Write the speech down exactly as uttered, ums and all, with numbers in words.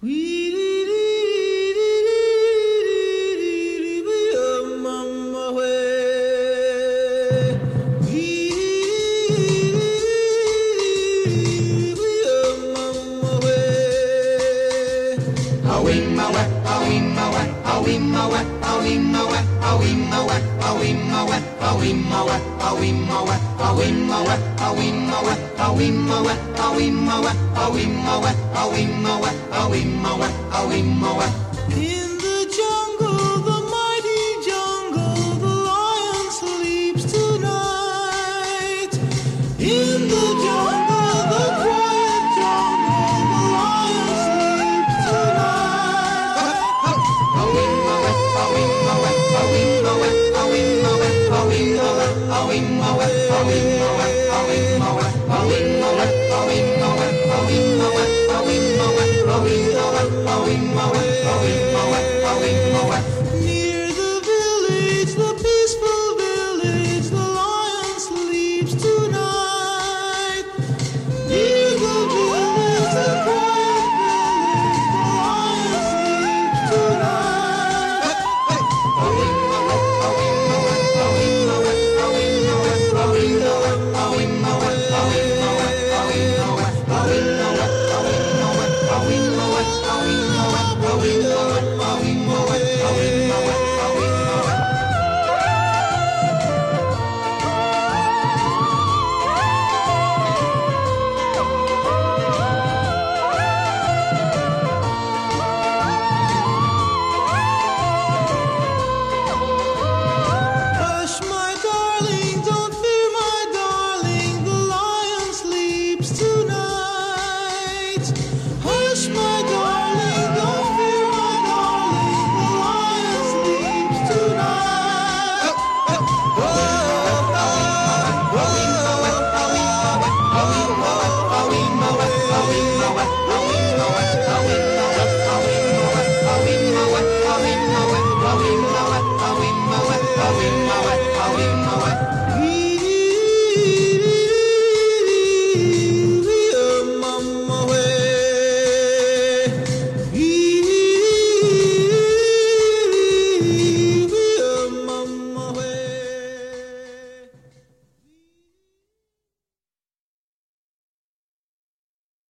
In the jungle, the mighty jungle, the lion sleeps tonight. In the jungle, the quiet jungle, the lion sleeps tonight. Near the village, the peaceful village, the lion sleeps tonight. Near the village, the quiet village, the lion sleeps tonight.